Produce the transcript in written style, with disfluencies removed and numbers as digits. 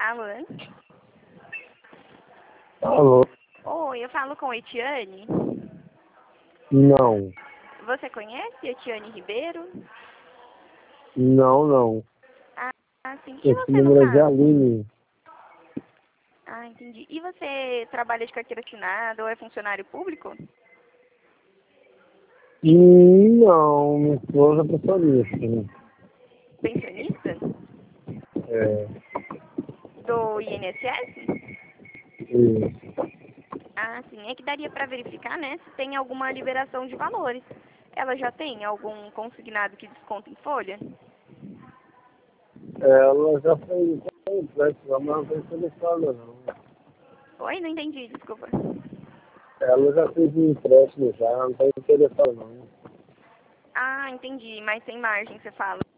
Alô? Alô? Oi, eu falo com a Etiane. Não. Você conhece Etiane Ribeiro? Não. Sim. E Esse você, no número é de caso? Aline. Entendi. E você trabalha de carteira assinada ou é funcionário público? Não, minha esposa é pensionista. Pensionista? É, Do INSS? isso. Sim. É que daria para verificar, né, se tem alguma liberação de valores. Ela já tem algum consignado que desconta em folha? Ela já fez um empréstimo, mas não está interessada não. Oi, não entendi, desculpa. Ela já fez um empréstimo já, não está interessada não. Entendi. Mas sem margem, você fala.